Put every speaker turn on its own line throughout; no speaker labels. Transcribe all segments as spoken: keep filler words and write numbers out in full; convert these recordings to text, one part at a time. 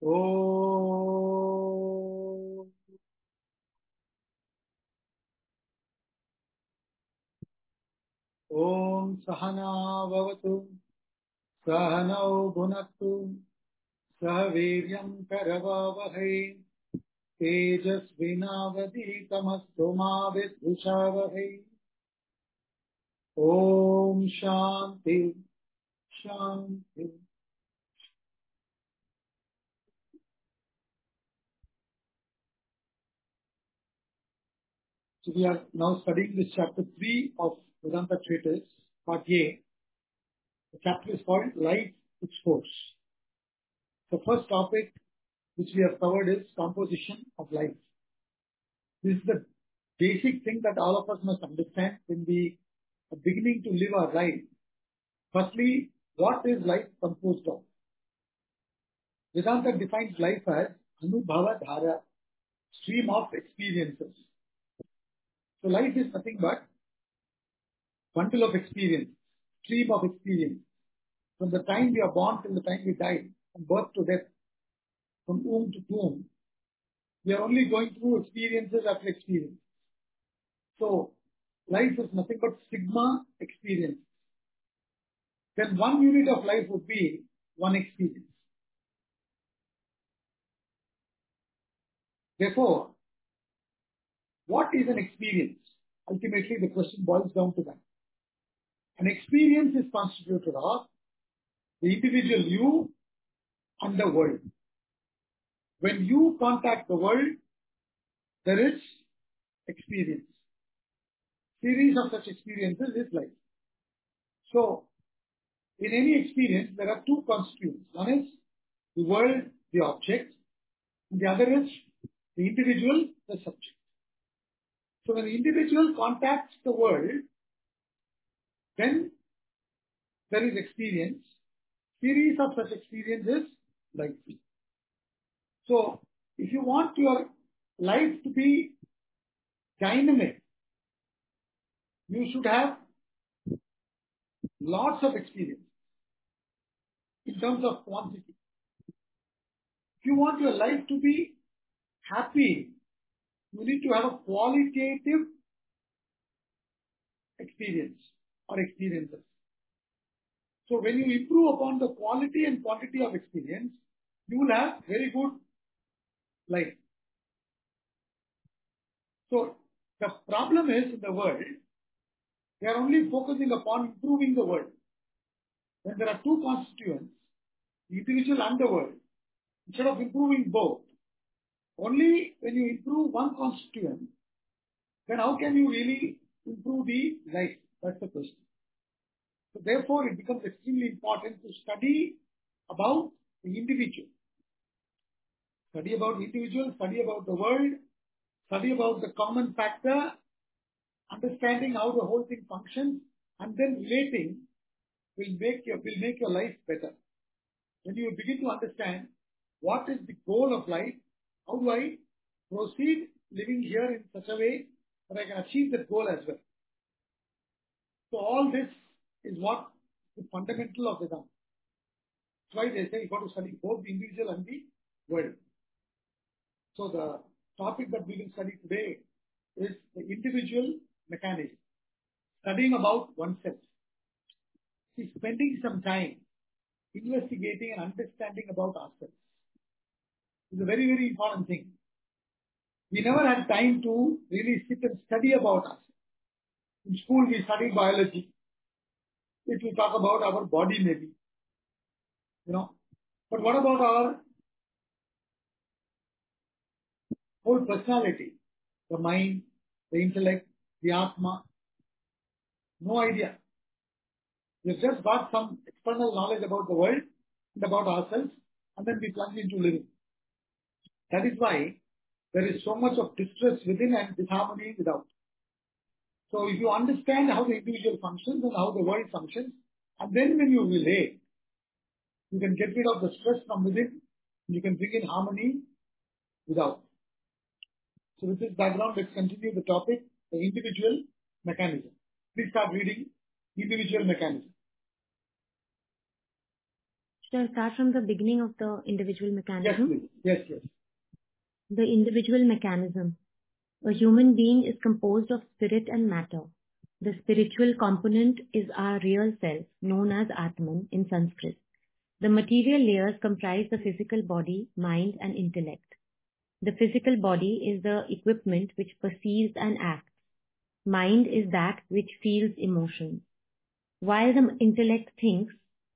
Om Om Sahana Bhavatu Sahanau Bhunaktu Sahaviryam Karavavahai Tejasvinavaditamastu ma vidvishavahai. Om Shanti Shanti. So we are now studying this chapter three of Vedanta Treatise, part A. The chapter is called Life Its Force. The first topic which we have covered is composition of life. This is the basic thing that all of us must understand when we are beginning to live our life. Firstly, what is life composed of? Vedanta defines life as Anubhava Dhara, stream of experiences. So life is nothing but bundle of experience, stream of experience. From the time we are born till the time we die, from birth to death, from womb to tomb, we are only going through experiences after experience. So life is nothing but sigma experience. Then one unit of life would be one experience. Therefore, what is an experience? Ultimately, the question boils down to that. An experience is constituted of the individual you and the world. When you contact the world, there is experience. Series of such experiences is life. So, in any experience, there are two constituents. One is the world, the object, and the other is the individual, the subject. So, when the individual contacts the world, then there is experience. Series of such experiences life. So, if you want your life to be dynamic, you should have lots of experience in terms of quantity. If you want your life to be happy, you need to have a qualitative experience or experiences. So when you improve upon the quality and quantity of experience, you will have very good life. So the problem is in the world, they are only focusing upon improving the world. When there are two constituents, the individual and the world, instead of improving both, only when you improve one constituent, then how can you really improve the life? That's the question. So therefore, it becomes extremely important to study about the individual. Study about the individual, study about the world, study about the common factor, understanding how the whole thing functions, and then relating will make your, will make your life better. When you begin to understand what is the goal of life, how do I proceed living here in such a way that I can achieve that goal as well. So all this is what the fundamental of Vedanta. That's why they say you got to study both the individual and the world. So the topic that we will study today is the individual mechanism. Studying about oneself. See, spending some time investigating and understanding about ourselves is a very, very important thing. We never had time to really sit and study about ourselves. In school, we studied biology. It will talk about our body maybe, you know. But what about our whole personality? The mind, the intellect, the Atma? No idea. We've just got some external knowledge about the world and about ourselves, and then we plunge into living. That is why there is so much of distress within and disharmony without. So if you understand how the individual functions and how the world functions, and then when you relate, you can get rid of the stress from within, you can bring in harmony without. So with this background, let's continue the topic, the individual mechanism. Please start reading individual mechanism.
Shall I start from the beginning of the individual mechanism?
Yes, please. Yes, yes.
The individual mechanism. A human being is composed of spirit and matter. The spiritual component is our real self, known as Atman in Sanskrit. The material layers comprise the physical body, mind, and intellect. The physical body is the equipment which perceives and acts. Mind is that which feels emotions. While the intellect thinks,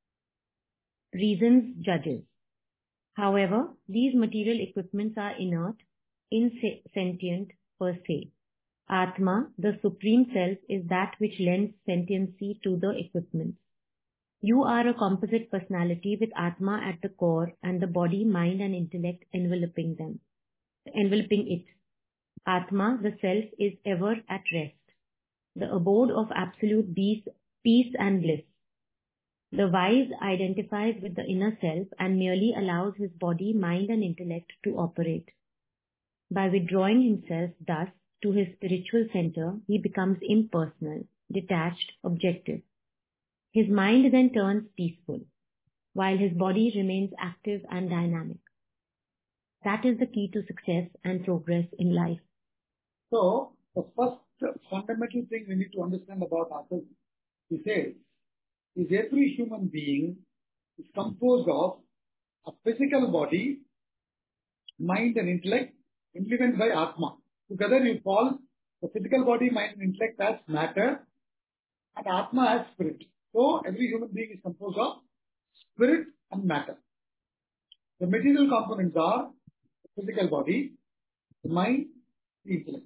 reasons, judges. However, these material equipments are inert, insentient per se. Atma, the Supreme Self, is that which lends sentiency to the equipment. You are a composite personality with Atma at the core and the body, mind and intellect enveloping them, enveloping it. Atma, the Self, is ever at rest, the abode of absolute peace, peace and bliss. The wise identifies with the inner self and merely allows his body, mind and intellect to operate. By withdrawing himself thus to his spiritual center, he becomes impersonal, detached, objective. His mind then turns peaceful, while his body remains active and dynamic. That is the key to success and progress in life.
So, the first fundamental thing we need to understand about ourselves, he says, is every human being is composed of a physical body, mind and intellect, influenced by Atma. Together you call the physical body, mind and intellect as matter and Atma as spirit. So, every human being is composed of spirit and matter. The material components are the physical body, the mind, the intellect.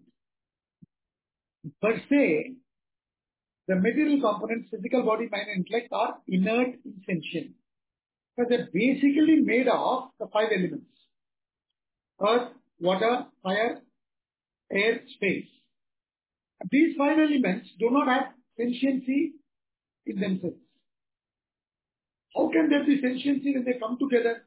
Per se, the material components, physical body, mind and intellect are inert, insentient. So they're basically made of the five elements. Earth, water, fire, air, space. These five elements do not have sentiency in themselves. How can there be sentiency when they come together?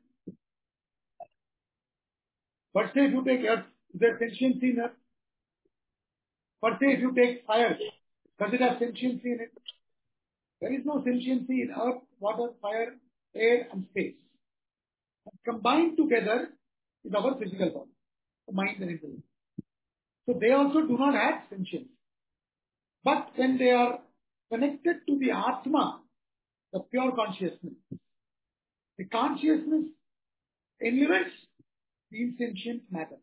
Per se, if you take earth, is there sentiency in earth? Per se, if you take fire, does it have sentiency in it? There is no sentiency in earth, water, fire, air and space. And combined together is our physical body, the mind and intellect. So they also do not have sentience. But when they are connected to the Atma, the pure consciousness, the consciousness envelopes the insentient matter.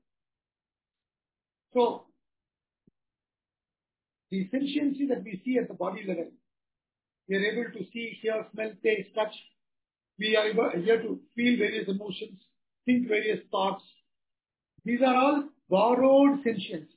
So, the sentiency that we see at the body level, we are able to see, hear, smell, taste, touch. We are able here to feel various emotions, think various thoughts. These are all borrowed sentience.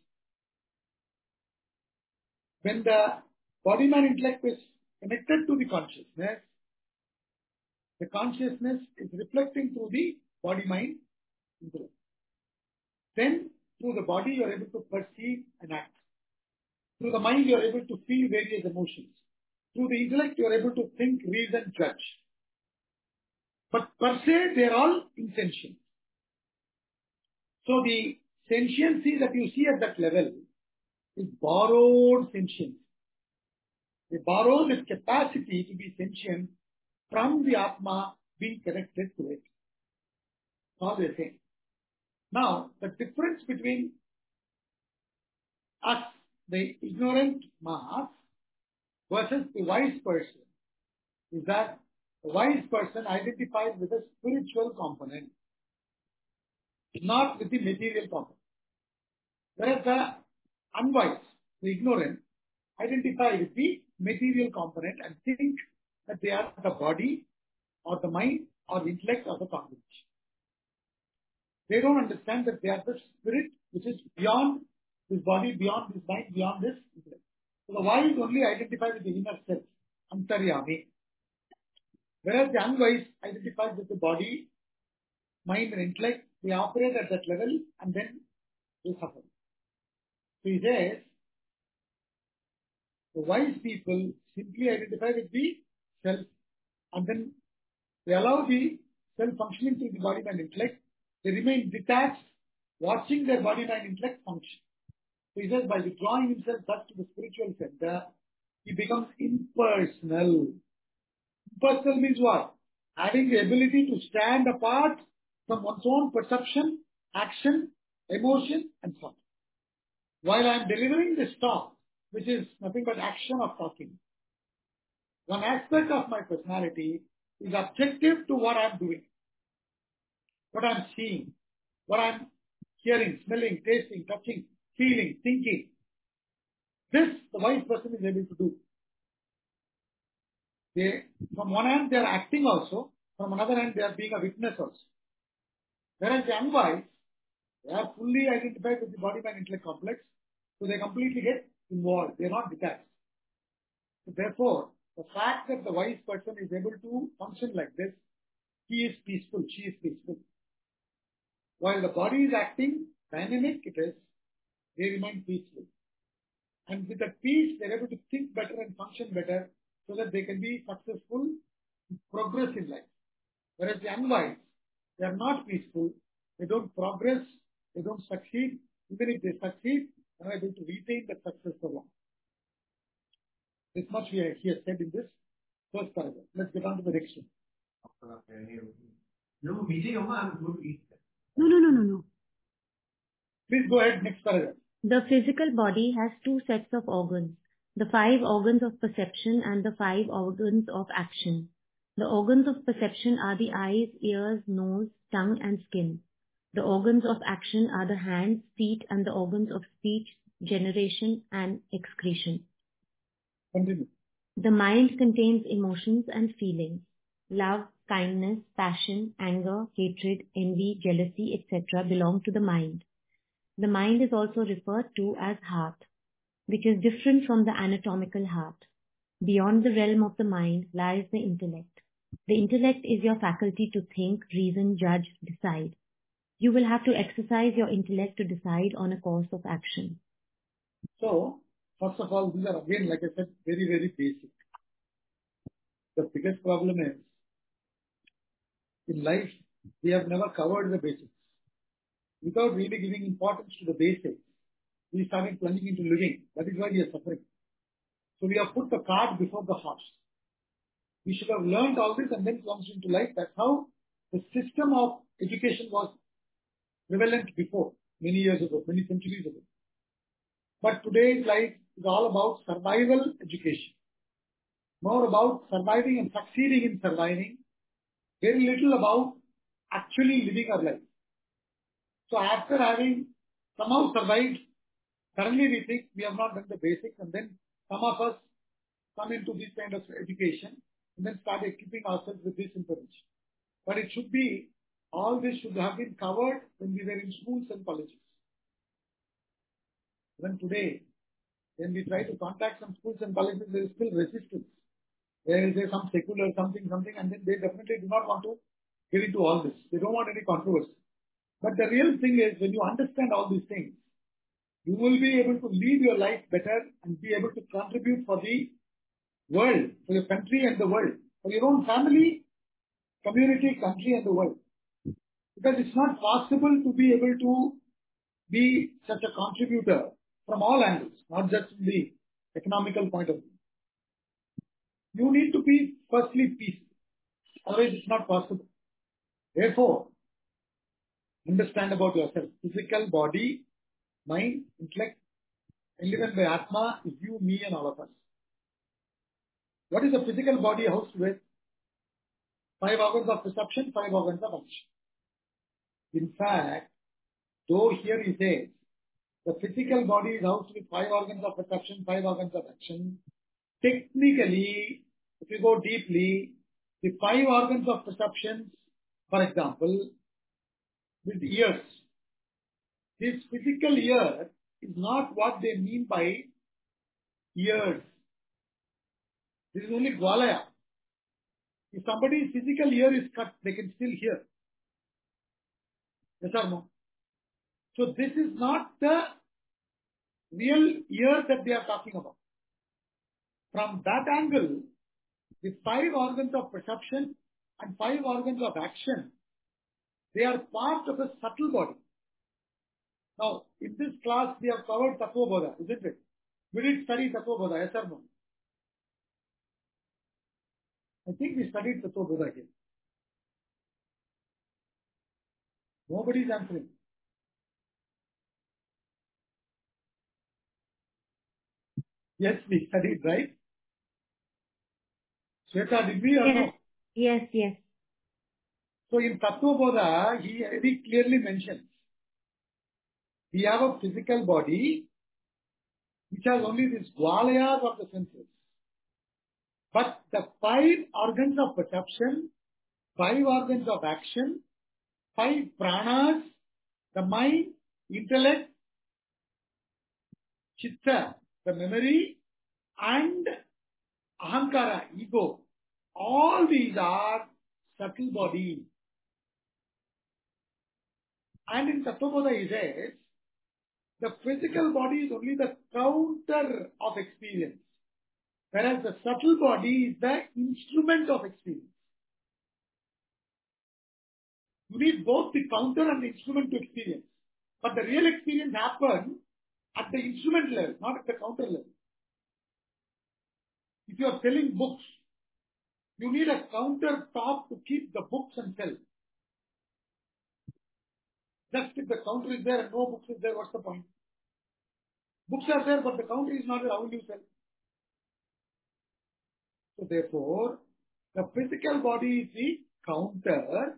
When the body mind intellect is connected to the consciousness, the consciousness is reflecting through the body mind intellect. Then through the body you are able to perceive and act. Through the mind you are able to feel various emotions. Through the intellect you are able to think, reason, judge. But per se they are all insentient. So the sentiency that you see at that level is borrowed sentience. They borrow this capacity to be sentient from the Atma being connected to it. All they're saying. Now, the difference between us, the ignorant mass, versus the wise person is that the wise person identifies with the spiritual component, not with the material component. Whereas the unwise, the ignorant, identify with the material component and think that they are the body or the mind or the intellect or the combination. They don't understand that they are the spirit which is beyond this body, beyond this mind, beyond this intellect. So the wise only identify with the inner self, Antaryami. Whereas the unwise identifies with the body, mind and intellect. They operate at that level and then they suffer. So he says, the wise people simply identify with the self and then they allow the self functioning through the body, mind, intellect. They remain detached, watching their body, mind, intellect function. So he says, by withdrawing himself thus to the spiritual center, he becomes impersonal. Impersonal means what? having the ability to stand apart from one's own perception, action, emotion, and thought. While I am delivering this talk, which is nothing but action of talking, one aspect of my personality is objective to what I am doing, what I am seeing, what I am hearing, smelling, tasting, touching, feeling, thinking. This, the wise person is able to do. They, from one hand, they are acting also. From another hand, they are being a witness also. Whereas the unwise, they are fully identified with the body-mind intellect complex, so they completely get involved. They are not detached. So therefore, the fact that the wise person is able to function like this, he is peaceful, she is peaceful. While the body is acting dynamic, it is, they remain peaceful. And with that peace, they are able to think better and function better so that they can be successful, progress in life. Whereas the unwise, they are not peaceful, they don't progress, they don't succeed. Even if they succeed, they are able to retain that success for long. This much we have here said in this first paragraph. Let's get on to the next one.
No, no, no, no, no.
Please go ahead, next paragraph.
The physical body has two sets of organs, the five organs of perception and the five organs of action. The organs of perception are the eyes, ears, nose, tongue, and skin. The organs of action are the hands, feet, and the organs of speech, generation, and excretion.
Continue.
The mind contains emotions and feelings. Love, kindness, passion, anger, hatred, envy, jealousy, et cetera belong to the mind. The mind is also referred to as heart, which is different from the anatomical heart. Beyond the realm of the mind lies the intellect. The intellect is your faculty to think, reason, judge, decide. You will have to exercise your intellect to decide on a course of action.
So, first of all, these are again, like I said, very, very basic. The biggest problem is, in life, we have never covered the basics. Without really giving importance to the basics, we started plunging into living. That is why we are suffering. So we have put the cart before the horse. We should have learned all this and then plunged into life. That's how the system of education was prevalent before, many years ago, many centuries ago. But today's life is all about survival education. More about surviving and succeeding in surviving. Very little about actually living our life. So after having somehow survived, suddenly we think we have not done the basics, and then some of us come into this kind of education and then start equipping ourselves with this information. But it should be, all this should have been covered when we were in schools and colleges. Even today, when we try to contact some schools and colleges, there is still resistance. There is some secular something, something, and then they definitely do not want to get into all this. They don't want any controversy. But the real thing is, when you understand all these things, you will be able to lead your life better and be able to contribute for the world, for your country and the world, for your own family, community, country and the world. Because it's not possible to be able to be such a contributor from all angles, not just from the economical point of view. You need to be firstly peaceful. Otherwise it's not possible. Therefore, understand about yourself. Physical body, mind, intellect, eleven by Atma is you, me and all of us. What is the physical body housed with? Five organs of perception, five organs of action. In fact, though here he says, the physical body is housed with five organs of perception, five organs of action. Technically, if you go deeply, the five organs of perception, for example, with ears. This physical ear is not what they mean by ears. This is only Gvalaya. If somebody's physical ear is cut, they can still hear. Yes or no? So this is not the real ear that they are talking about. From that angle, the five organs of perception and five organs of action, they are part of a subtle body. Now, in this class, we have covered Tattva Bodha, isn't it? We did study Tattva Bodha, yes or no? I think we studied Tattva Bodha here. Nobody is answering. Yes, we studied, right? Shweta, did we or
Yes,
no?
yes, yes.
So in Tattvabodha, he very clearly mentions, we have a physical body which has only these dvalayas of the senses. But the five organs of perception, five organs of action, five pranas, the mind, intellect, chitta, the memory, and ahankara, ego. All these are subtle body. And in Tattvabodha he says, the physical body is only the counter of experience, whereas the subtle body is the instrument of experience. You need both the counter and the instrument to experience. But the real experience happens at the instrument level, not at the counter level. If you are selling books, you need a counter top to keep the books and sell. Just if the counter is there and no books is there, what's the point? Books are there, but the counter is not there, how will you sell? So therefore, the physical body is the counter,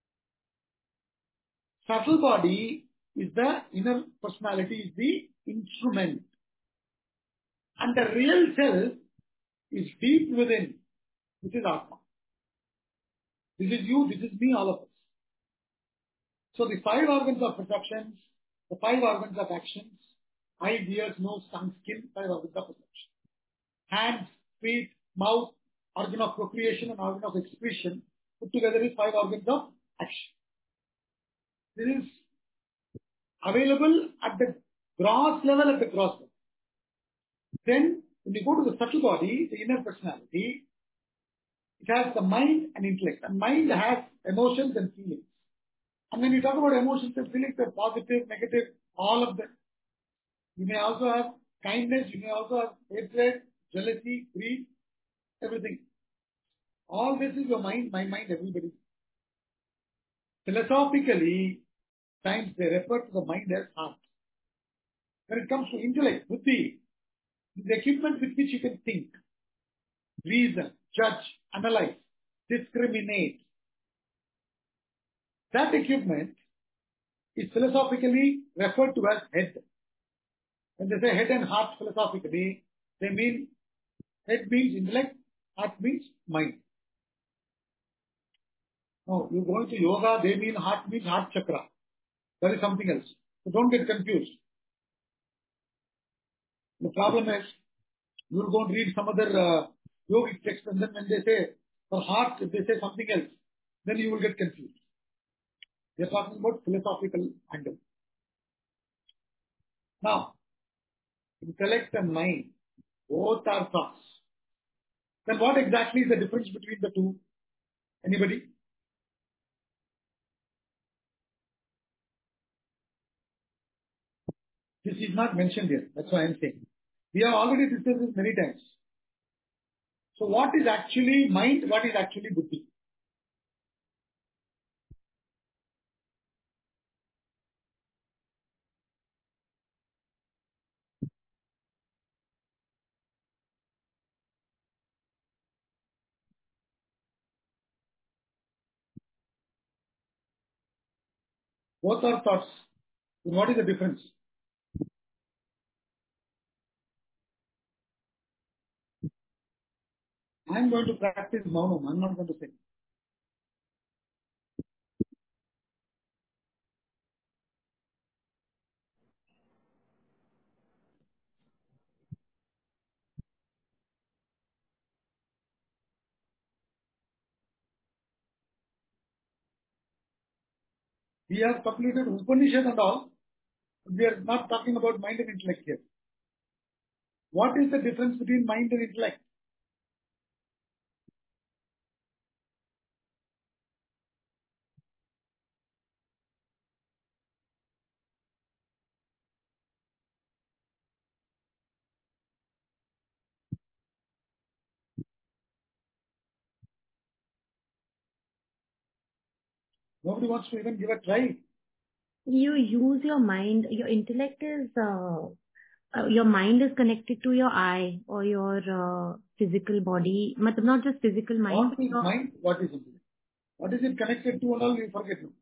subtle body is the inner personality, is the instrument. And the real self is deep within, which is Atma. This is you, this is me, all of us. So the five organs of perceptions, the five organs of actions, eyes, ears, nose, tongue, skin, five organs of perception. Hands, feet, mouth, organ of procreation and organ of expression, put together is five organs of action. This is available at the gross level, at the gross level. Then, when you go to the subtle body, the inner personality, it has the mind and intellect. And mind has emotions and feelings. And when you talk about emotions and feelings, they're positive, negative, all of them. You may also have kindness, you may also have hatred, jealousy, greed, everything. All this is your mind, my mind, everybody. Philosophically, times they refer to the mind as heart. When it comes to intellect, buddhi, the equipment with which you can think, reason, judge, analyze, discriminate. That equipment is philosophically referred to as head. When they say head and heart philosophically, they mean head means intellect, heart means mind. No, you go into yoga, they mean heart means heart chakra. That is something else. So don't get confused. The problem is, you will go and read some other uh, yogic text, and then when they say for heart, if they say something else, then you will get confused. They are talking about philosophical angle. Now, intellect and mind, both are thoughts. Then what exactly is the difference between the two? Anybody? This is not mentioned here. That's why I am saying. We have already discussed this many times. So what is actually mind? What is actually buddhi? Both are thoughts. Then what is the difference? I am going to practice Maunam. I am not going to say. We have completed Upanishad and all. We are not talking about mind and intellect here. What is the difference between mind and intellect? Nobody wants to even give a try.
You use your mind, your intellect is, uh, uh, your mind is connected to your eye or your uh, physical body, matlab not just physical mind,
What
but
is
your
mind? What is intellect? What is it connected to and all? You forget now.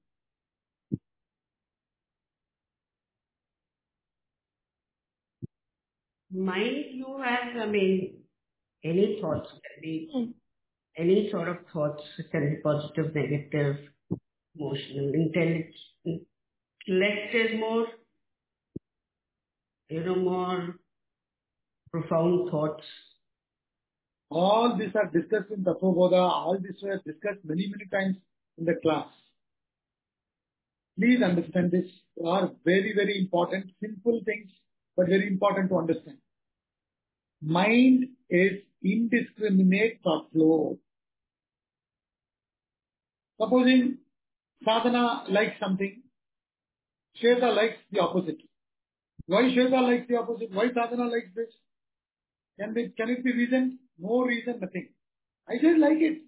Mind, you have, I mean, any thoughts can be, any sort of thoughts can be positive, negative, emotional, intellect. Intellect is more, you know, more profound thoughts.
All these are discussed in Tattva-bodha. All these were discussed many, many times in the class. Please understand this. They are very, very important. Simple things, but very important to understand. Mind is indiscriminate thought flow. Supposing Sadhana likes something, Shweta likes the opposite. Why Shweta likes the opposite? Why Sadhana likes this? Can it, can it be reason? No reason, nothing. I just like it.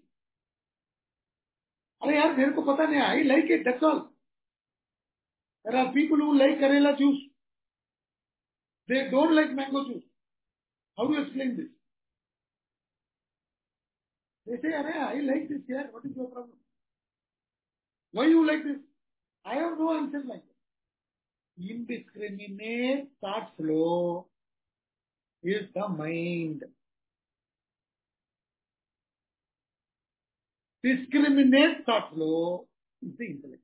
अरे यार मेरे को पता नहीं, I like it, that's all. There are people who like Karela juice. They don't like mango juice. How do you explain this? They say, Arey, I like this here. What is your problem? Why you like this? I have no answer like that. Indiscriminate thought flow is the mind. Discriminate thought flow is the intellect.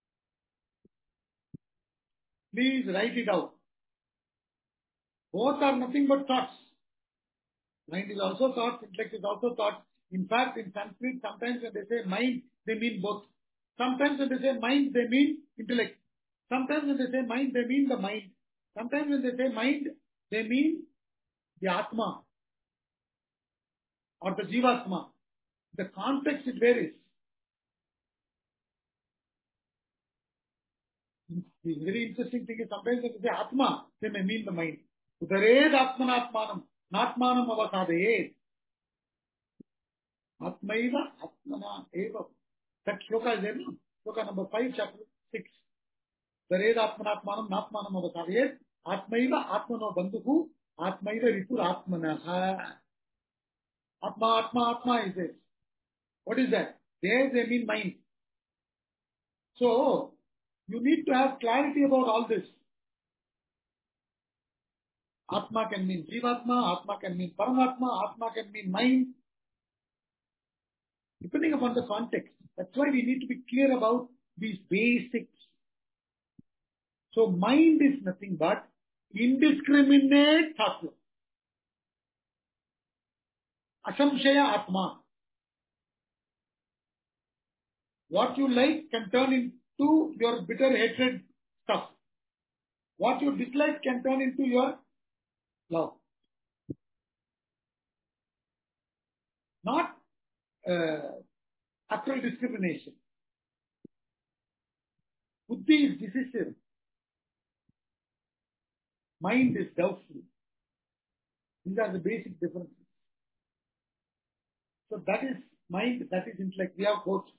Please write it out. Both are nothing but thoughts. Mind is also thought, intellect is also thought. In fact, in Sanskrit, sometimes when they say mind, they mean both. Sometimes when they say mind, they mean intellect. Sometimes when they say mind, they mean the mind. Sometimes when they say mind, they mean the Atma or the Jivatma. The context it varies. The very interesting thing is sometimes when they say Atma, they may mean the mind. Udared Atmanatmanam, Natmanam avasadayed. Atmaiva Atmana eva. That shloka is there, no? Shloka number five, chapter six. Udared Atmanatmanam, Natmanam avasadayed. Atmaiva Atmano bandhuku, Atmaiva ripur Atmanaha. Atma, Atma, Atma is this. What is that? There they mean mind. So, you need to have clarity about all this. Atma can mean Jivatma, Atma can mean Paramatma, Atma can mean mind. Depending upon the context. That's why we need to be clear about these basics. So, mind is nothing but indiscriminate thought flow. Asamshaya Atma. What you like can turn into your bitter hatred stuff. What you dislike can turn into your love. Not uh, actual discrimination. Buddhi is decisive. Mind is doubtful. These are the basic differences. So that is mind, that is intellect. We have both.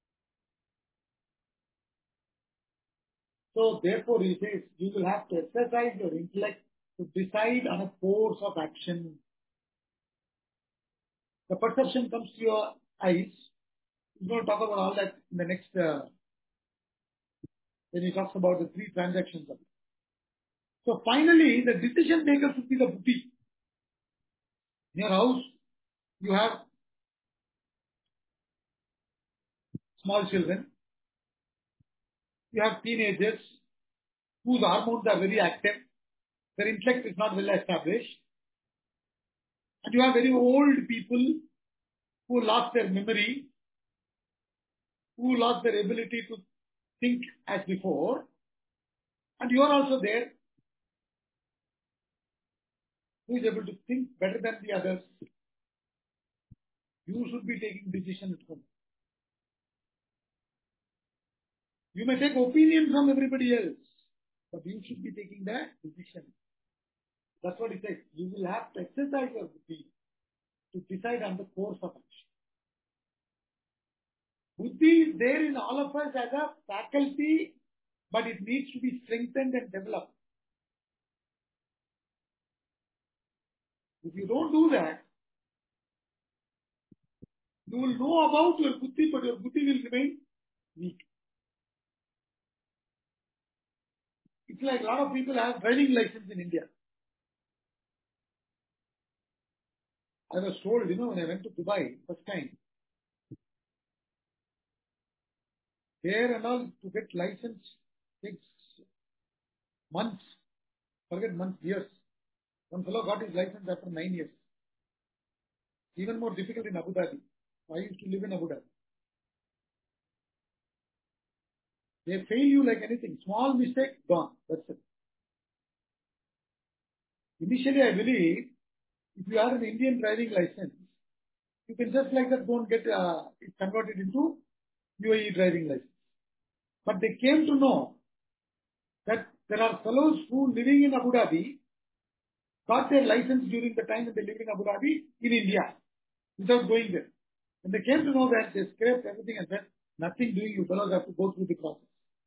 So therefore he says, you will have to exercise your intellect to decide on a course of action. The perception comes to your eyes. We're going to talk about all that in the next, uh, when he talks about the three transactions of it. So finally, the decision maker should be the buddhi. In your house, you have small children. You have teenagers whose hormones are very active. Their intellect is not well established. And you have very old people who lost their memory, who lost their ability to think as before. And you are also there, who is able to think better than the others. You should be taking decision at home. You may take opinion from everybody else, but you should be taking the decision. That's what he says. You will have to exercise your buddhi to decide on the course of action. Buddhi is there in all of us as a faculty but it needs to be strengthened and developed. If you don't do that, you will know about your buddhi, but your buddhi will remain weak. It's like a lot of people have driving license in India. I was told, you know, when I went to Dubai first time, there and all to get license takes months, forget months, years. One fellow got his license after nine years. Even more difficult in Abu Dhabi. I used to live in Abu Dhabi. They fail you like anything. Small mistake, gone. That's it. Initially, I believe if you have an Indian driving license, you can just like that go and get uh, it converted into U A E driving license. But they came to know that there are fellows who living in Abu Dhabi got their license during the time that they live in Abu Dhabi in India without going there. When they came to know that, they scraped everything and said, nothing doing, you fellows have to go through the process.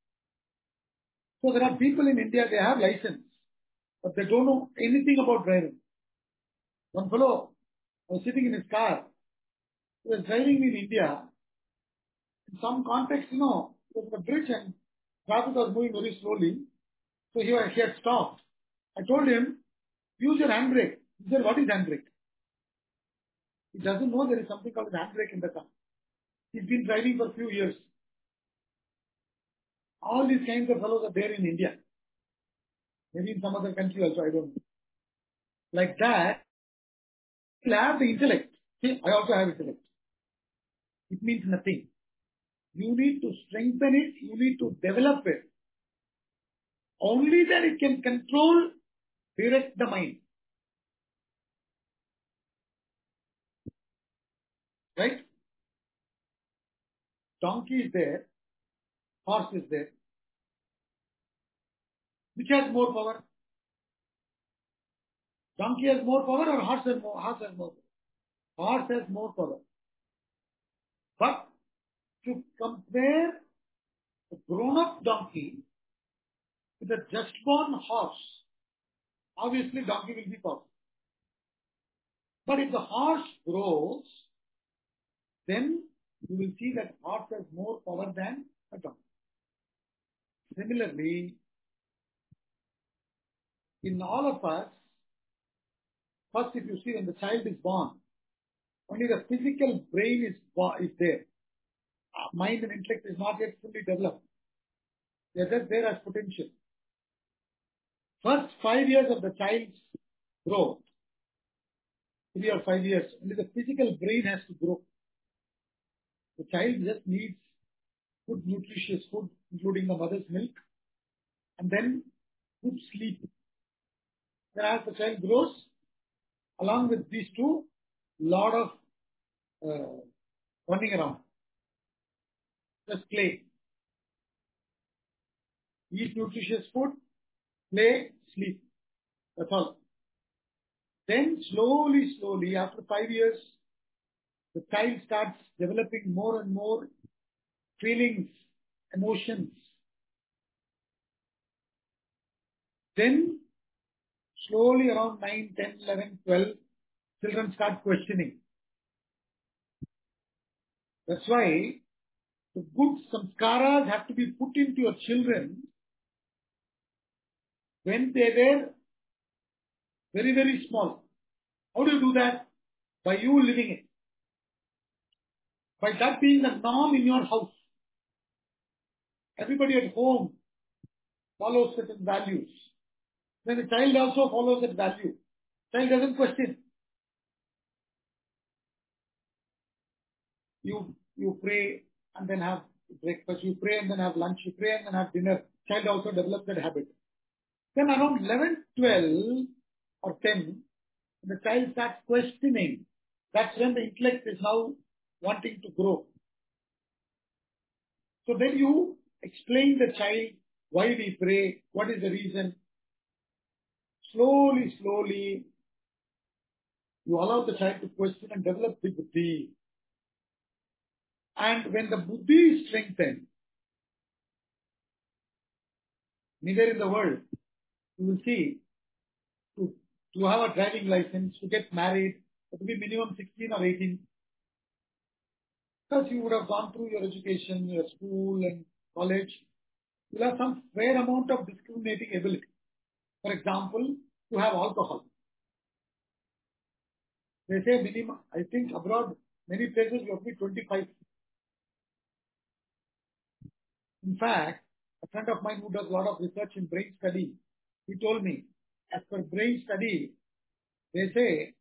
So there are people in India, they have license, but they don't know anything about driving. One fellow was sitting in his car, he was driving in India. In some context, you know, it was a bridge and traffic was moving very slowly. So he, was, he had stopped. I told him, use your handbrake. He said, what is handbrake? He doesn't know there is something called handbrake in the car. He's been driving for a few years. All these kinds of fellows are there in India. Maybe in some other country also, I don't know. Like that, you'll have the intellect. See, I also have intellect. It means nothing. You need to strengthen it. You need to develop it. Only then it can control, direct the mind. Right? Donkey is there. Horse is there. Which has more power? Donkey has more power or horse has more, horse has more power? Horse has more power. But to compare a grown-up donkey with a just-born horse, obviously donkey will be powerful. But if the horse grows, then you will see that horse has more power than a donkey. Similarly, in all of us, first if you see when the child is born, only the physical brain is, is there. Mind and intellect is not yet fully developed. They are just there as potential. First five years of the child's growth, three or five years, only the physical brain has to grow. The child just needs good nutritious food, including the mother's milk, and then good sleep. Then as the child grows, along with these two, lot of uh, running around. Just play. Eat nutritious food, play, sleep. That's all. Then slowly, slowly, after five years, the child starts developing more and more feelings, emotions. Then slowly around nine, ten, eleven, twelve, children start questioning. That's why the good samskaras have to be put into your children when they were very, very small. How do you do that? By you living it. By that being the norm in your house. Everybody at home follows certain values. Then the child also follows that value. Child doesn't question. You, you pray and then have breakfast. You pray and then have lunch. You pray and then have dinner. Child also develops that habit. Then around eleven, twelve or ten, the child starts questioning. That's when the intellect is now wanting to grow. So then you explain the child why we pray, what is the reason. Slowly, slowly, you allow the child to question and develop the buddhi. And when the buddhi is strengthened, Anywhere in the world, you will see, to, to have a driving license, to get married, it will be minimum sixteen or eighteen. Because you would have gone through your education, your school and college, you will have some fair amount of discriminating ability. For example, to have alcohol. They say minimum, I think abroad, many places you have to be twenty-five. In fact, a friend of mine who does a lot of research in brain study, he told me, as per brain study, they say,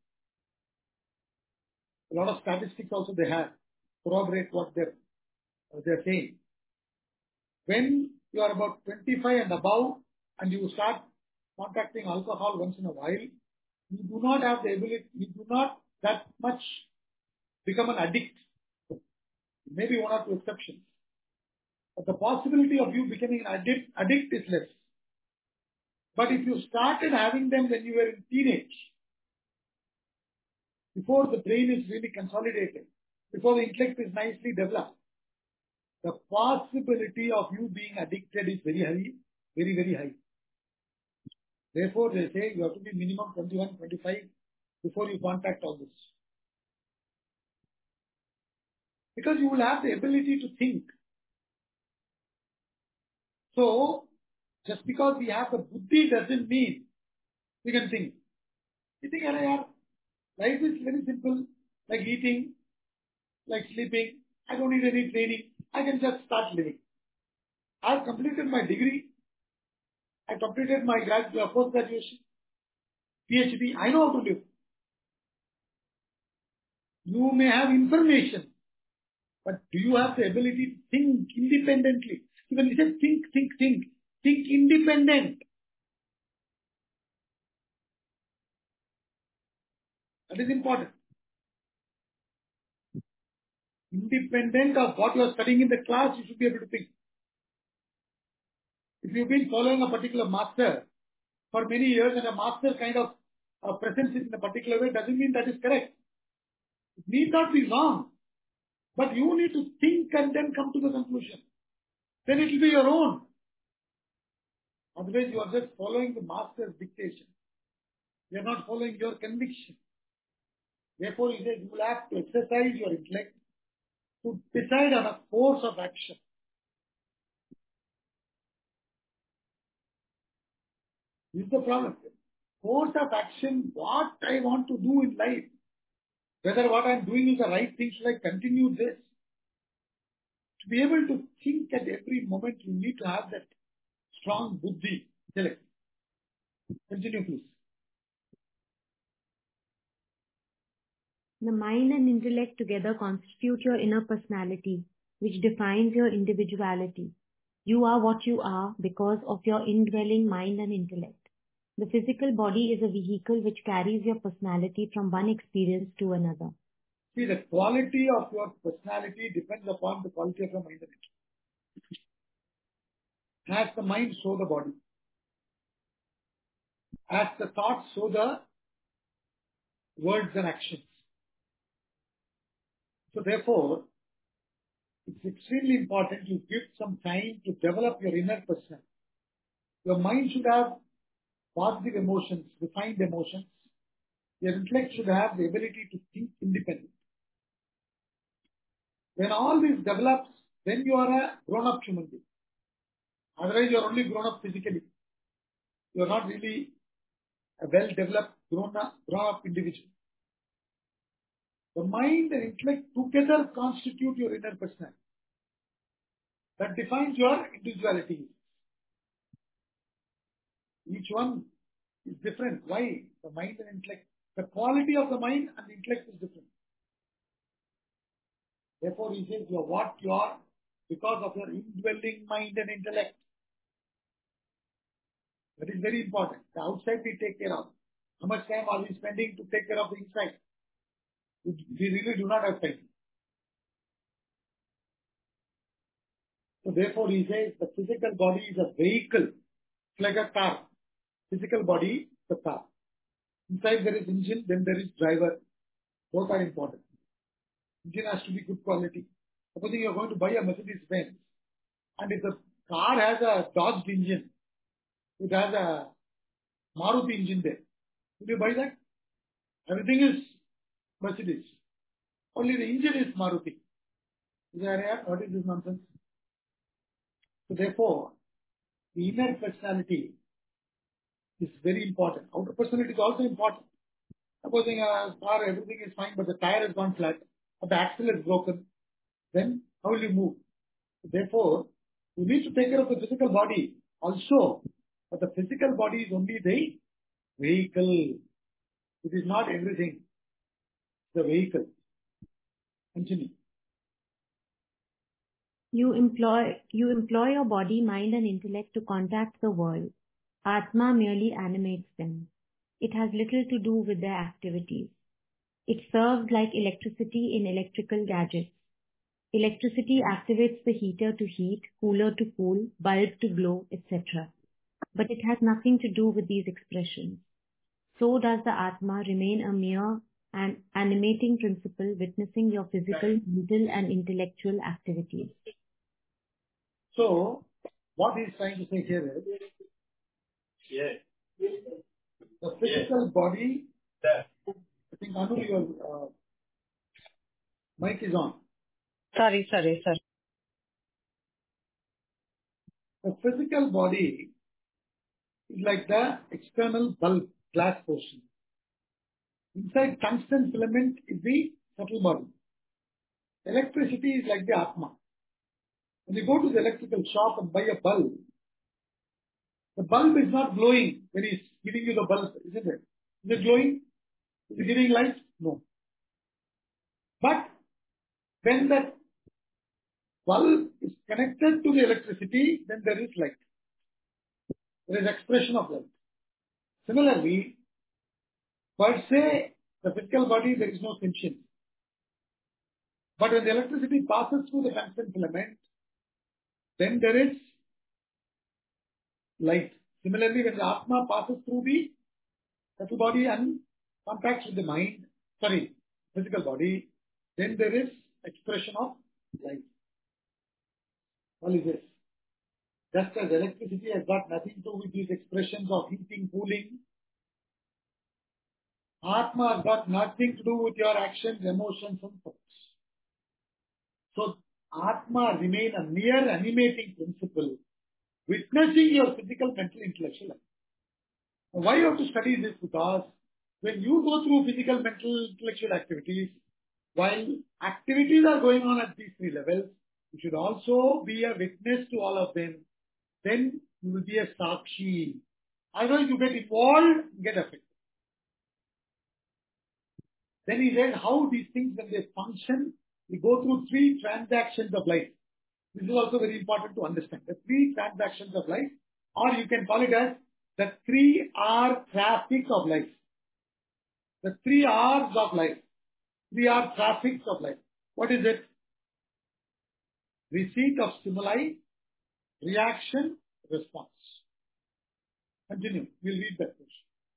a lot of statistics also they have, corroborate what they're, they're saying. When you are about twenty-five and above, and you start contacting alcohol once in a while, you do not have the ability, you do not that much become an addict. Maybe one or two exceptions. But the possibility of you becoming an addict, addict is less. But if you started having them when you were in teenage, before the brain is really consolidated, before the intellect is nicely developed, the possibility of you being addicted is very high, very, very high. Therefore, they say you have to be minimum twenty-one, twenty-five before you contact all this. Because you will have the ability to think. So, just because we have the buddhi doesn't mean we can think. You think, life is very simple, like eating, like sleeping. I don't need any training. I can just start living. I have completed my degree. I completed my grad, post-graduation, PhD. I know how to live. You may have information, but do you have the ability to think independently? Even you say think, think, think. Think independent. That is important. Independent of what you are studying in the class, you should be able to think. If you've been following a particular master for many years and a master kind of uh, presence in a particular way, doesn't mean that is correct. It need not be wrong. But you need to think and then come to the conclusion. Then it will be your own. Otherwise, you are just following the master's dictation. You are not following your conviction. Therefore, he says you will have to exercise your intellect to decide on a course of action. This is the problem. Course of action, what I want to do in life. Whether what I am doing is the right thing, should I continue this? To be able to think at every moment, you need to have that strong buddhi, intellect. Continue, please.
The mind and intellect together constitute your inner personality, which defines your individuality. You are what you are because of your indwelling mind and intellect. The physical body is a vehicle which carries your personality from one experience to another.
See, the quality of your personality depends upon the quality of your mind and intellect. As the mind, so the body. As the thoughts, so the words and actions. So therefore, it's extremely important you give some time to develop your inner personality. Your mind should have positive emotions, refined emotions. Your intellect should have the ability to think independently. When all this develops, then you are a grown-up human being. Otherwise, you are only grown-up physically. You are not really a well-developed, grown-up, grown-up individual. The mind and intellect together constitute your inner personality. That defines your individuality. Each one is different. Why? The mind and intellect. The quality of the mind and the intellect is different. Therefore, he says you are what you are because of your indwelling mind and intellect. That is very important. The outside we take care of. How much time are we spending to take care of the inside? We really do not have time. So therefore, he says the physical body is a vehicle. It's like a car. Physical body, the car. Inside there is engine, then there is driver. Both are important. Engine has to be good quality. Supposing you are going to buy a Mercedes Benz, and if the car has a Dodge engine, it has a Maruti engine there. Will you buy that? Everything is Mercedes. Only the engine is Maruti. Is that right? What is this nonsense? So therefore, the inner personality is very important. Outer personality is also important. Supposing a car, everything is fine, but the tire has gone flat, or the axle is broken, then how will you move? Therefore, you need to take care of the physical body also, but the physical body is only the vehicle. It is not everything. The vehicle. Continue.
You employ, you employ your body, mind and intellect to contact the world. Atma merely animates them. It has little to do with their activities. It serves like electricity in electrical gadgets. Electricity activates the heater to heat, cooler to cool, bulb to glow, et cetera. But it has nothing to do with these expressions. So does the Atma remain a mere an animating principle witnessing your physical, mental and intellectual activities.
So, what he is trying to say here is, yeah. the physical yeah. body, yeah. I think Anu, your uh, mic is on.
Sorry, sorry, sorry.
The physical body is like the external bulb, glass portion. Inside tungsten filament is the subtle body. Electricity is like the Atma. When you go to the electrical shop and buy a bulb, the bulb is not glowing when he's giving you the bulb, isn't it? Is it glowing? Is it giving light? No. But when that bulb is connected to the electricity, then there is light. There is expression of light. Similarly, per se, the physical body, there is no sentience. But when the electricity passes through the tungsten filament, then there is light. Similarly, when the Atma passes through the subtle body and contacts with the mind, sorry, physical body, then there is expression of light. What is this? Just as electricity has got nothing to do with these expressions of heating, cooling, Atma has got nothing to do with your actions, emotions and thoughts. So, Atma remain a mere animating principle, witnessing your physical, mental, intellectual life. Now, why you have to study this? Because when you go through physical, mental, intellectual activities, while activities are going on at these three levels, you should also be a witness to all of them. Then you will be a sakshi. Otherwise, you get involved, get affected. Then he said how these things, when they function, we go through three transactions of life. This is also very important to understand. The three transactions of life, or you can call it as the three R traffic of life. The three R's of life. Three R traffics of life. What is it? Receipt of stimuli, reaction, response. Continue. We'll read that question.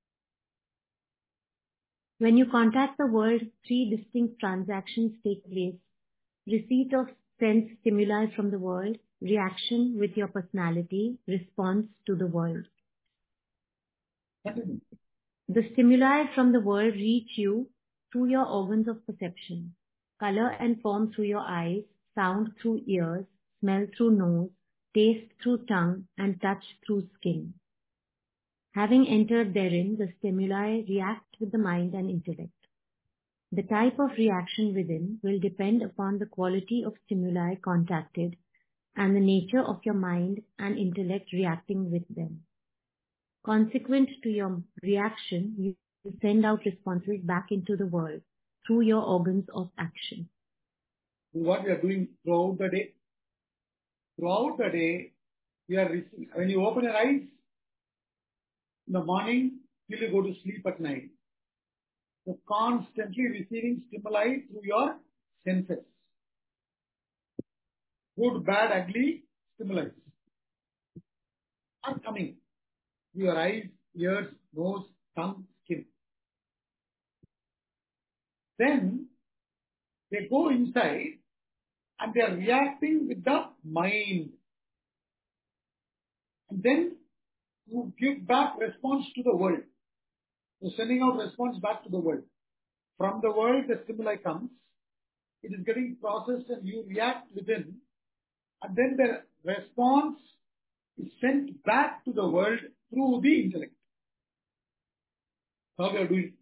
When you contact the world, three distinct transactions take place. Receipt of sense stimuli from the world, reaction with your personality, response to the world.
Continue.
The stimuli from the world reach you through your organs of perception. Color and form through your eyes, sound through ears, smell through nose, taste through tongue, and touch through skin. Having entered therein, the stimuli react with the mind and intellect. The type of reaction within will depend upon the quality of stimuli contacted and the nature of your mind and intellect reacting with them. Consequent to your reaction, you send out responses back into the world through your organs of action.
What we are doing throughout the day. Throughout the day, we are receiving. When you open your eyes in the morning till you go to sleep at night, you're constantly receiving stimuli through your senses. Good, bad, ugly stimuli are coming through your eyes, ears, nose, tongue, skin. Then they go inside and they are reacting with the mind. And then you give back response to the world. You're sending out response back to the world. From the world, the stimuli comes. It is getting processed and you react within. And then the response is sent back to the world through the intellect. How we are doing.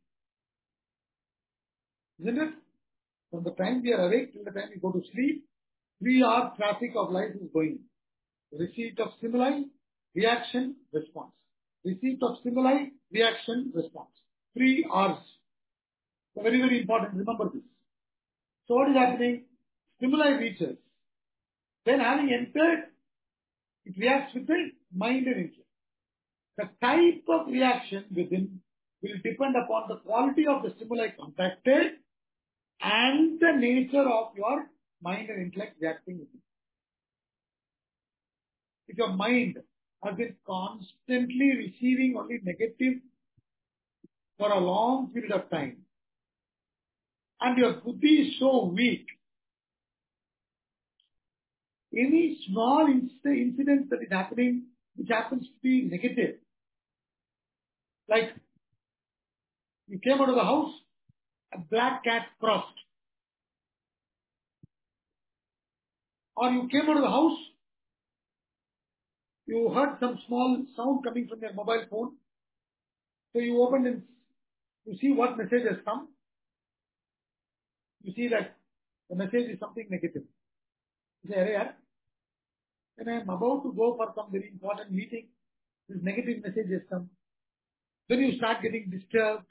Isn't it? From the time we are awake till the time we go to sleep, three hour traffic of life is going. Receipt of stimuli, reaction, response. Receipt of stimuli, reaction, response. Three hours. So very, very important. Remember this. So what is happening? Stimuli reaches. Then having entered, it reacts with the mind and intellect. The type of reaction within will depend upon the quality of the stimuli contacted and the nature of your mind and intellect reacting with it. If your mind has been constantly receiving only negative for a long period of time, and your buddhi is so weak, any small incident that is happening, which happens to be negative, like you came out of the house, a black cat crossed, or you came out of the house, you heard some small sound coming from your mobile phone, so you opened and you see what message has come. You see that the message is something negative. You say, "Arey, when I am about to go for some very important meeting, this negative message has come." Then you start getting disturbed.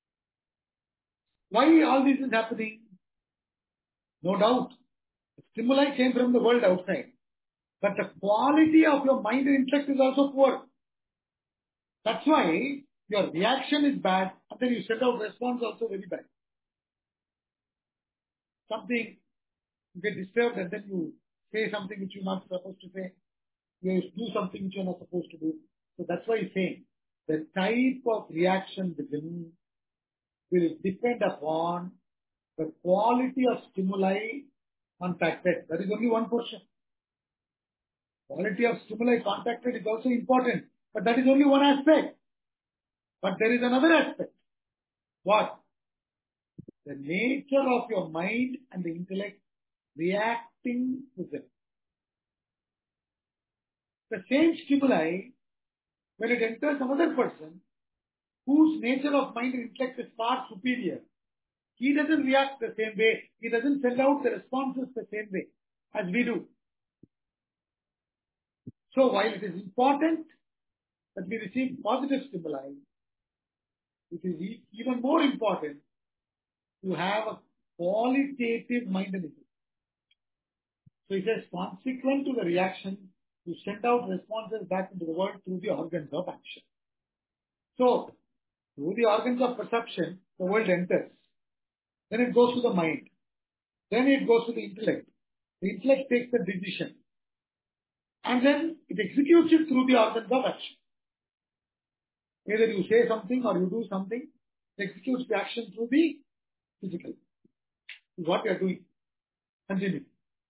Why all this is happening? No doubt, the stimuli came from the world outside. But the quality of your mind and intellect is also poor. That's why your reaction is bad, and then you send out response also very bad. Something, you get disturbed and then you say something which you're not supposed to say. You do something which you're not supposed to do. So that's why he's saying the type of reaction within will depend upon the quality of stimuli contacted. That is only one portion. Quality of stimuli contacted is also important, but that is only one aspect. But there is another aspect. What? The nature of your mind and the intellect reacting to them. The same stimuli, when it enters another person, whose nature of mind and intellect is far superior, he doesn't react the same way. He doesn't send out the responses the same way as we do. So while it is important that we receive positive stimuli, it is even more important to have a qualitative mind and intellect. So it says, consequent to the reaction, you send out responses back into the world through the organs of action. So, through the organs of perception, the world enters. Then it goes to the mind. Then it goes to the intellect. The intellect takes the decision. And then it executes it through the organs of action. Either you say something or you do something, it executes the action through the physical. This is what we are doing. Continue.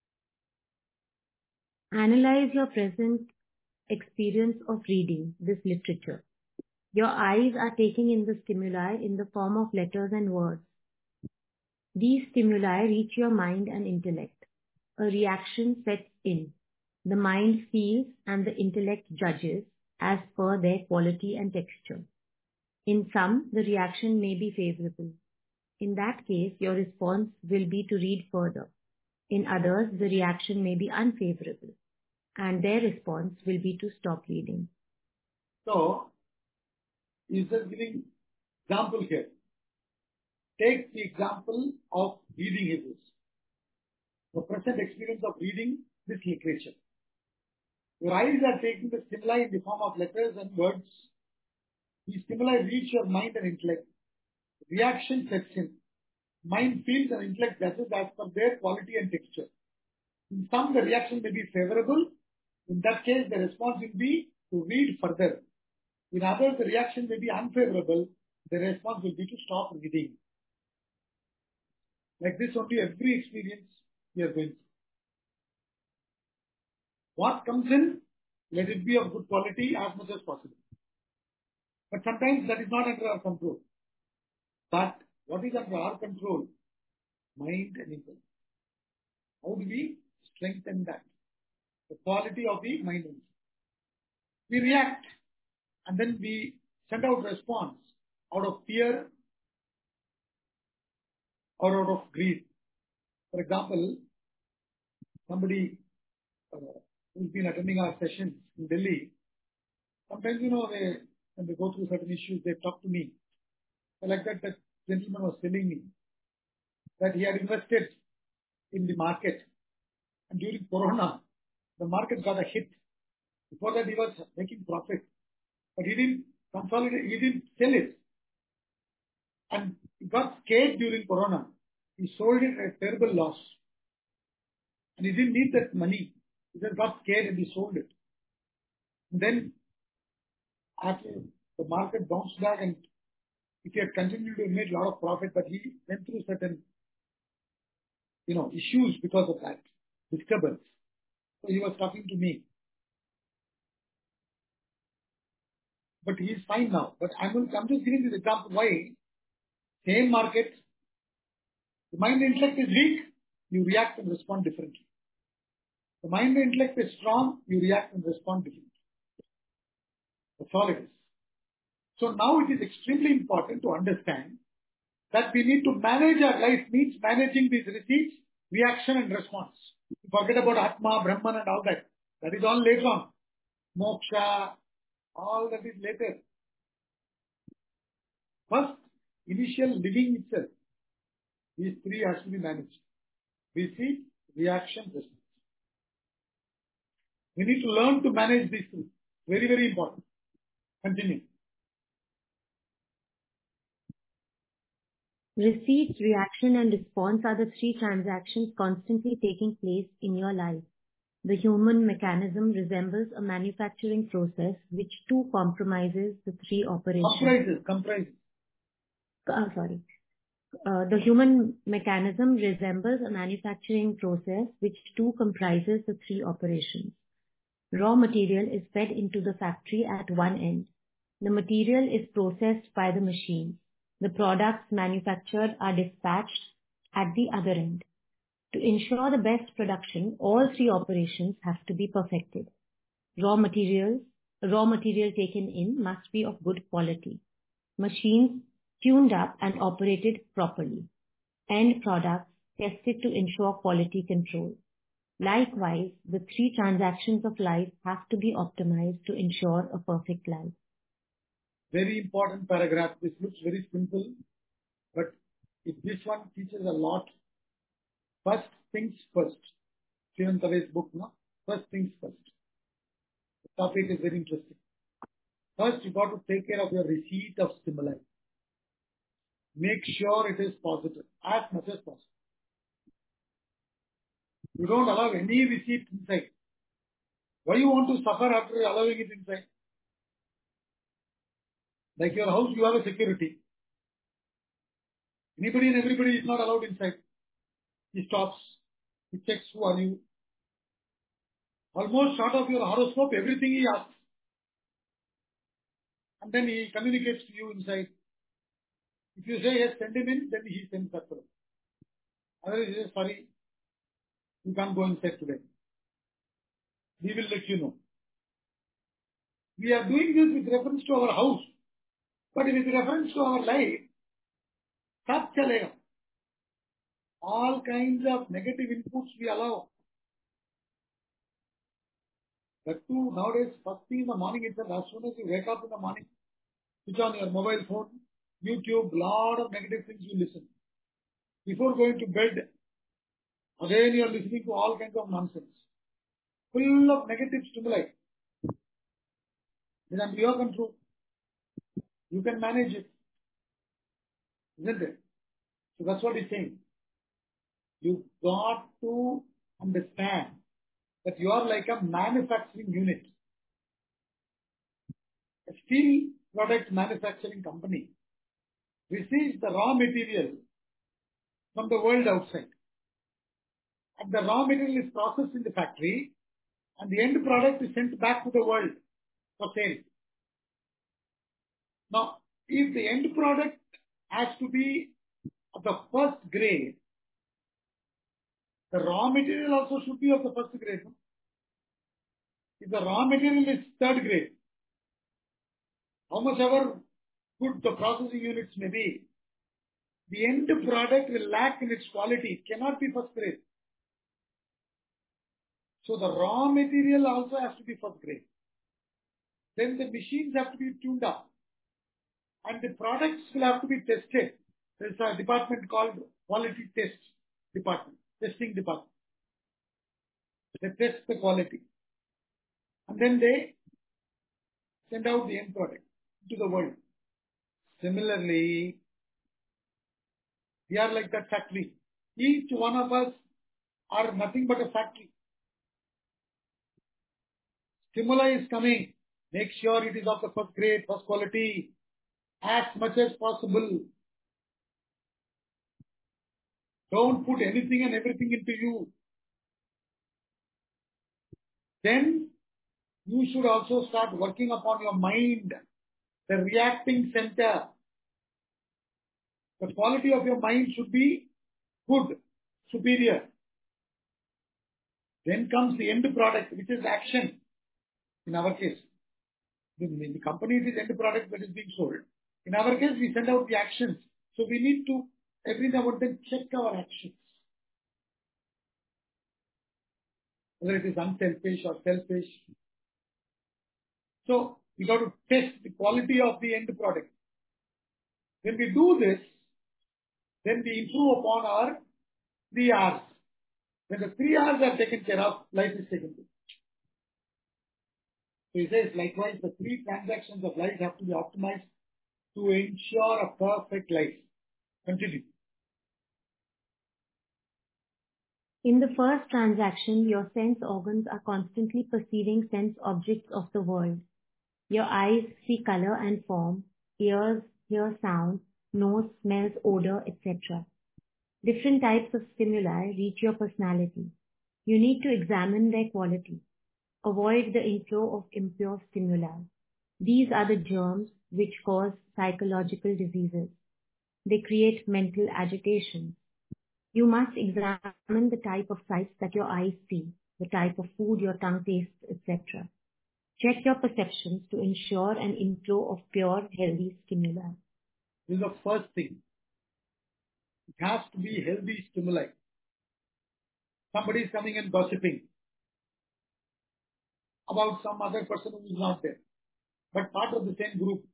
Analyze your present experience of reading this literature. Your eyes are taking in the stimuli in the form of letters and words. These stimuli reach your mind and intellect. A reaction sets in. The mind feels and the intellect judges as per their quality and texture. In some, the reaction may be favorable. In that case, your response will be to read further. In others, the reaction may be unfavorable, and their response will be to stop reading.
So, he's just giving example here. Take the example of reading Hebrews. The present experience of reading this literature. Your eyes are taking the stimuli in the form of letters and words. These stimuli reach your mind and intellect. Reaction sets in. Mind feels and intellect judges as per their quality and texture. In some, the reaction may be favorable. In that case, the response will be to read further. In others, the reaction may be unfavorable. The response will be to stop reading. Like this, only every experience we are going through. What comes in, let it be of good quality as much as possible. But sometimes that is not under our control. But what is under our control? Mind and intellect. How do we strengthen that? The quality of the mind and intellect. We react and then we send out response out of fear or out of greed. For example, somebody uh, who's been attending our sessions in Delhi, sometimes, you know, they, when they go through certain issues, they talk to me. So like that, that gentleman was telling me that he had invested in the market, and during Corona, the market got a hit. Before that, he was making profit, but he didn't consolidate, he didn't sell it. And he got scared during Corona. He sold it at a terrible loss. And he didn't need that money. He just got scared and he sold it. And then, after the market bounced back, and if he had continued to make a lot of profit, but he went through certain, you know, issues because of that disturbance. So he was talking to me. But he is fine now. But I'm, going, I'm just giving this example why same market, the mind and intellect is weak, you react and respond differently. The mind and intellect is strong, you react and respond differently. That's all it is. So now it is extremely important to understand that we need to manage our life, means managing these receipts, reaction and response. Forget about Atma, Brahman and all that. That is all later on. Moksha, all that is later. First, initial living itself, these three has to be managed. Receipt, reaction, response. We need to learn to manage these three. Very, very important. Continue.
Receipt, reaction, and response are the three transactions constantly taking place in your life. The human mechanism resembles a manufacturing process which too compromises the three operations.
Comprises, comprises.
Uh, sorry. Uh, the human mechanism resembles a manufacturing process which too comprises the three operations. Raw material is fed into the factory at one end. The material is processed by the machine. The products manufactured are dispatched at the other end. To ensure the best production, all three operations have to be perfected. Raw materials, raw material taken in must be of good quality. Machines tuned up and operated properly. End products tested to ensure quality control. Likewise, the three transactions of life have to be optimized to ensure a perfect life.
Very important paragraph. This looks very simple, but if this one teaches a lot. First things first. Stephen Covey's book, no? First things first. The topic is very interesting. First, you got to take care of your receipt of stimuli. Make sure it is positive, as much as possible. You don't allow any receipt inside. Why you want to suffer after allowing it inside? Like your house, you have a security. Anybody and everybody is not allowed inside. He stops. He checks who are you. Almost short of your horoscope, everything he asks. And then he communicates to you inside. If you say yes, send him in, then he sends that fellow. Otherwise he says, sorry, you can't go inside today. We will let you know. We are doing this with reference to our house. But with reference to our life, sab chalega. All kinds of negative inputs we allow. That too, nowadays, first thing in the morning itself, as soon as you wake up in the morning, switch on your mobile phone, YouTube, lot of negative things you listen. Before going to bed, again you are listening to all kinds of nonsense. Full of negative stimuli. It is under your control. You can manage it. Isn't it? So that's what he's saying. You got to understand that you are like a manufacturing unit. A steel product manufacturing company receives the raw material from the world outside. And the raw material is processed in the factory and the end product is sent back to the world for sale. Now, if the end product has to be of the first grade, the raw material also should be of the first grade. No? If the raw material is third grade, how much ever good the processing units may be, the end product will lack in its quality, it cannot be first grade. So the raw material also has to be first grade. Then the machines have to be tuned up. And the products will have to be tested. There's a department called quality test department, testing department. They test the quality. And then they send out the end product to the world. Similarly, we are like that factory. Each one of us are nothing but a factory. Stimuli is coming. Make sure it is of the first grade, first quality, as much as possible. Don't put anything and everything into you. Then you should also start working upon your mind, the reacting center. The quality of your mind should be good, superior. Then comes the end product, which is action. In our case, in the company, it is end product that is being sold. In our case, we send out the actions. So we need to every now and then check our actions. Whether it is unselfish or selfish. So we got to test the quality of the end product. When we do this, then we improve upon our three R's. When the three R's are taken care of, life is taken care of. So he says, likewise, the three transactions of life have to be optimized to ensure a perfect life. Continue.
In the first transaction, your sense organs are constantly perceiving sense objects of the world. Your eyes see color and form, ears hear sound, nose smells odor, et cetera. Different types of stimuli reach your personality. You need to examine their quality. Avoid the inflow of impure stimuli. These are the germs which cause psychological diseases. They create mental agitation. You must examine the type of sights that your eyes see, the type of food your tongue tastes, et cetera. Check your perceptions to ensure an inflow of pure, healthy stimuli.
This is the first thing. It has to be healthy stimuli. Somebody is coming and gossiping about some other person who is not there, but part of the same group.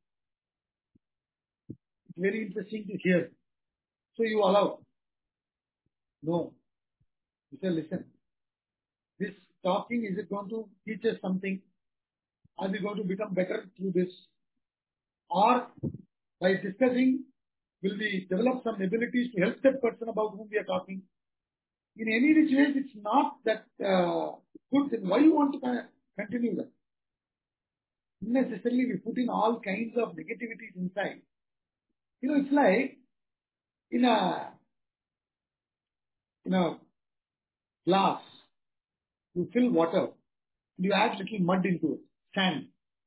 It's very interesting to hear. So you allow. No. You say, listen, this talking, is it going to teach us something? Are we going to become better through this? Or by discussing, will we develop some abilities to help that person about whom we are talking? In any which ways, it's not that uh, good thing. Why you want to continue that? Unnecessarily, we put in all kinds of negativities inside. You know, it's like in a in a glass, you fill water, you add little mud into it, sand.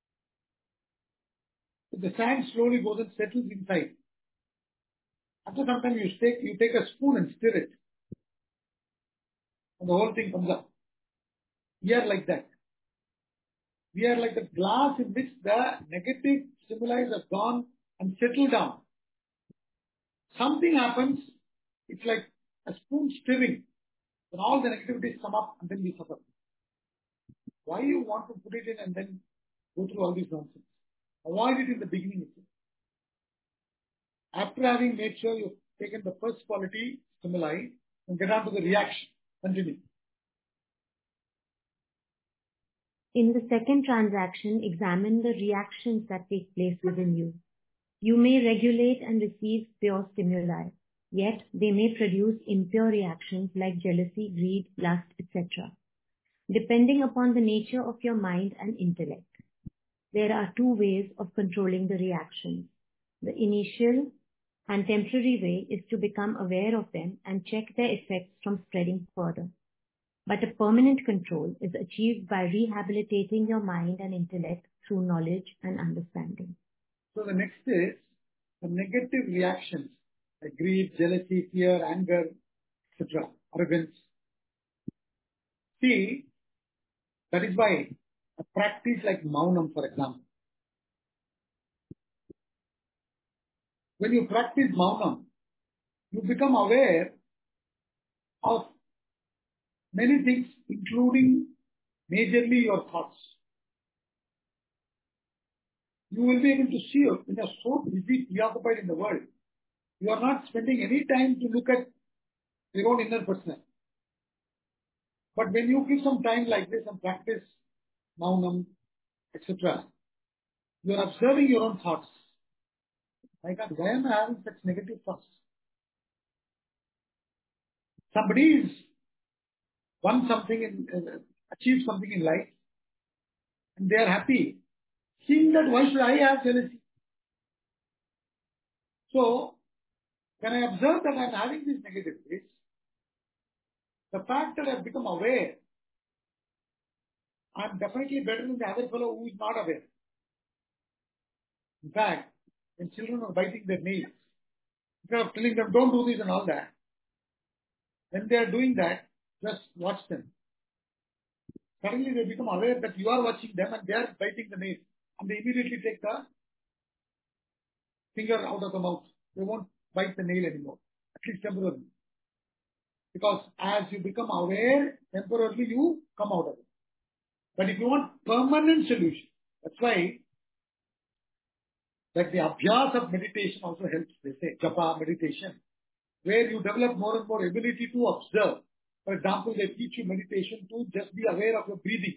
So the sand slowly goes and settles inside. After some time, you take you take a spoon and stir it, and the whole thing comes up. We are like that. We are like the glass in which the negative stimuli have gone and settled down. Something happens, it's like a spoon stirring. Then all the negativities come up and then we suffer. Why you want to put it in and then go through all these nonsense? Avoid it in the beginning itself. After having made sure you've taken the first quality stimuli and get on to the reaction. Continue.
In the second transaction, examine the reactions that take place within you. You may regulate and receive pure stimuli, yet they may produce impure reactions like jealousy, greed, lust, et cetera. Depending upon the nature of your mind and intellect, there are two ways of controlling the reactions. The initial and temporary way is to become aware of them and check their effects from spreading further. But a permanent control is achieved by rehabilitating your mind and intellect through knowledge and understanding.
So the next reactions like greed, jealousy, fear, anger, et cetera, arrogance. See, that is why a practice like Maunam, for example, when you practice Maunam, you become aware of many things, including majorly your thoughts. You will be able to see when you are so busy, preoccupied in the world, you are not spending any time to look at your own inner person. But when you give some time like this and practice Maunam, et cetera, you are observing your own thoughts. My God, why am I having such negative thoughts? Somebody is won something in, uh, achieved something in life, and they are happy. Seeing that, why should I have jealousy? So, when I observe that I am having these negative traits, the fact that I have become aware, I am definitely better than the other fellow who is not aware. In fact, when children are biting their nails, instead of telling them don't do this and all that, when they are doing that, just watch them. Suddenly they become aware that you are watching them and they are biting the nail, and they immediately take the finger out of the mouth. They won't bite the nail anymore, at least temporarily. Because as you become aware, temporarily you come out of it. But if you want permanent solution, that's why like the abhyas of meditation also helps, they say, japa meditation, where you develop more and more ability to observe. For example, they teach you meditation to just be aware of your breathing.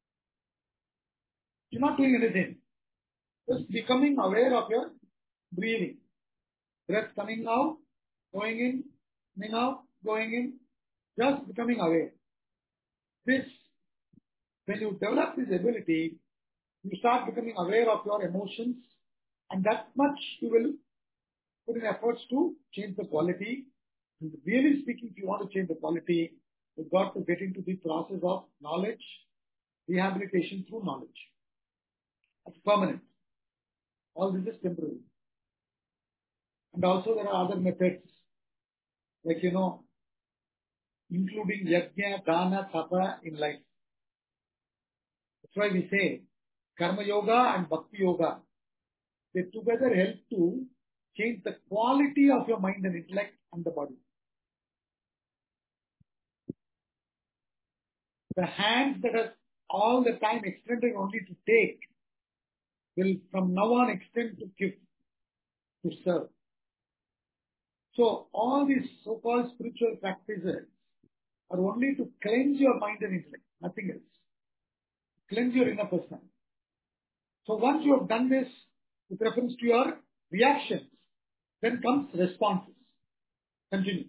You're not doing anything. Just becoming aware of your breathing. Breath coming out, going in, coming out, going in. Just becoming aware. This, when you develop this ability, you start becoming aware of your emotions, and that much you will put in efforts to change the quality. And really speaking, if you want to change the quality, you've got to get into the process of knowledge, rehabilitation through knowledge. That's permanent. All this is temporary. And also there are other methods, like, you know, including yajna, dana, tapa in life. That's why we say karma yoga and bhakti yoga, they together help to change the quality of your mind and intellect and the body. The hands that are all the time extended only to take will from now on extend to give, to serve. So all these so-called spiritual practices are only to cleanse your mind and intellect, nothing else. Cleanse your inner person. So once you have done this with reference to your reactions, then comes responses. Continue.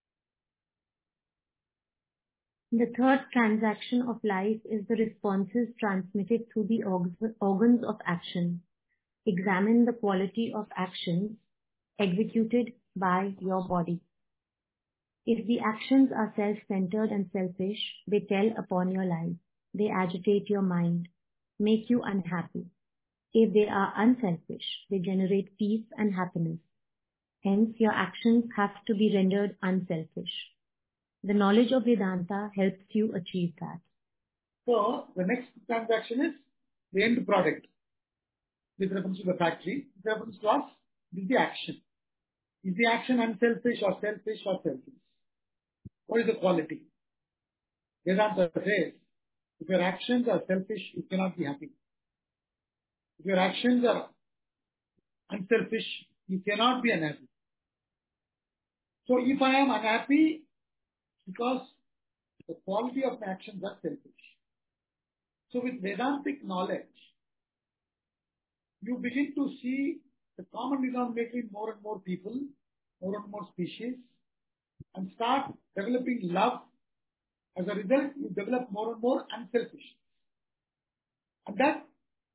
The third transaction of life is the responses transmitted through the organs of action. Examine the quality of actions executed by your body. If the actions are self-centered and selfish, they tell upon your life. They agitate your mind, make you unhappy. If they are unselfish, they generate peace and happiness. Hence, your actions have to be rendered unselfish. The knowledge of Vedanta helps you achieve that.
So, the next transaction is the end product. With reference to the factory, with reference to us, this is the action. Is the action unselfish or selfish or selfish? What is the quality? Vedanta says, if your actions are selfish, you cannot be happy. If your actions are unselfish, you cannot be unhappy. So if I am unhappy, because the quality of my actions are selfish. So with Vedantic knowledge, you begin to see the common denominator in more and more people, more and more species, and start developing love. As a result, you develop more and more unselfish. And that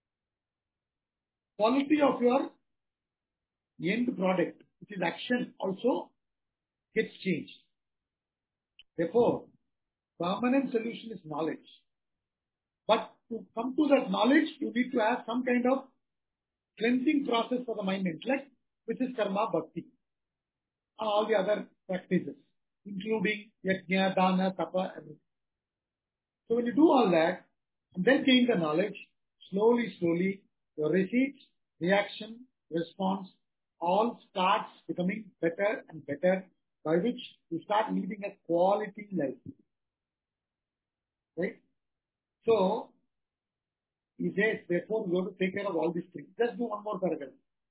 quality of your end product, which is action, also gets changed. Therefore, permanent solution is knowledge. But to come to that knowledge, you need to have some kind of cleansing process for the mind and intellect. which is karma bhakti, and all the other practices, including yajna, dana, tapa, everything. So when you do all that, and then gain the knowledge, slowly, slowly, your receipts, reaction, response, all starts becoming better and better, by which you start leading a quality life. Right? So, he says, therefore, you have to take care of all these things. Just do one more paragraph.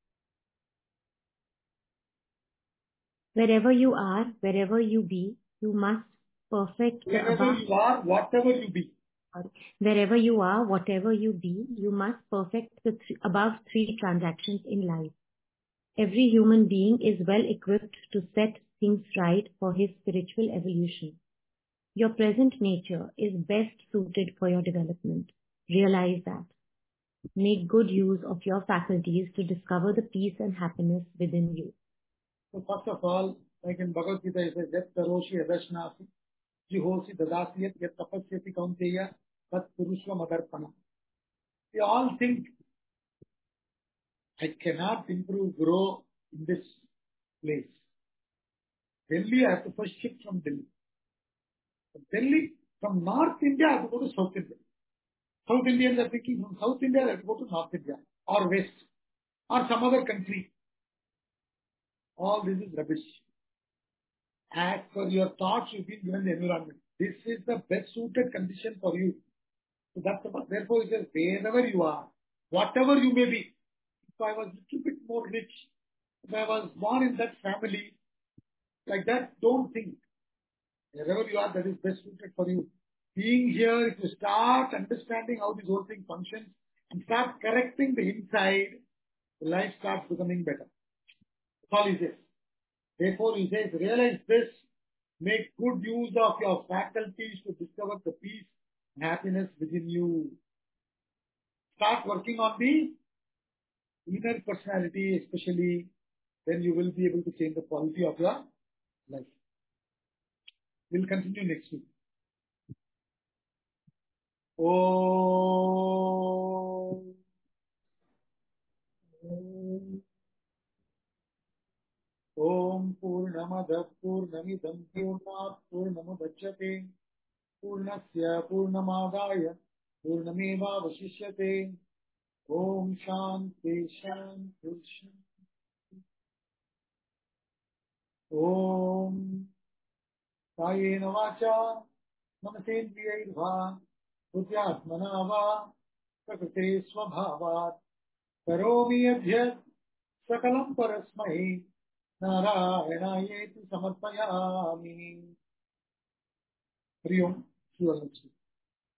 Wherever you are, wherever you be, you must perfect the
Wherever
above.
you are, whatever you be.
Wherever you are, whatever you be, you must perfect the th- above three transactions in life. Every human being is well equipped to set things right for his spiritual evolution. Your present nature is best suited for your development. Realize that. Make good use of your faculties to discover the peace and happiness within you.
So first of all, like in Bhagavad Gita, it says, Yat karoshi adashnasi, jihosi dadasiyat, yat tapasyati kaunteya, tat purushva madarpana. We all think, I cannot improve, grow in this place. Delhi, I have to first shift from Delhi. From Delhi, from North India, I have to go to South India. South Indians are thinking from South India, I have to go to North India, or West, or some other country. All this is rubbish. As per your thoughts, you've been given the environment. This is the best suited condition for you. So that's the, therefore it says, wherever you are, whatever you may be. If I was a little bit more rich, if I was born in that family, like that, don't think. Wherever you are, that is best suited for you. Being here, if you start understanding how this whole thing functions and start correcting the inside, the life starts becoming better. That's all he says. Therefore, he says, realize this, make good use of your faculties to discover the peace and happiness within you. Start working on the inner personality, especially, then you will be able to change the quality of your life. We'll continue next week. Om. Om Purnamada Purnamidam Purnat Purnamudachyate Purnasya Purnamadaya Purnameva Vasishyate. Om Shanti Shanti Shanti. Om Kayena Vacha Namasendriyairbha Buddhyatmana Va Prakrite Swabhavat Karomi Adhyat Sakalam Parasmai Narayanayetu Samarpayami. Hari Om. See you all next week.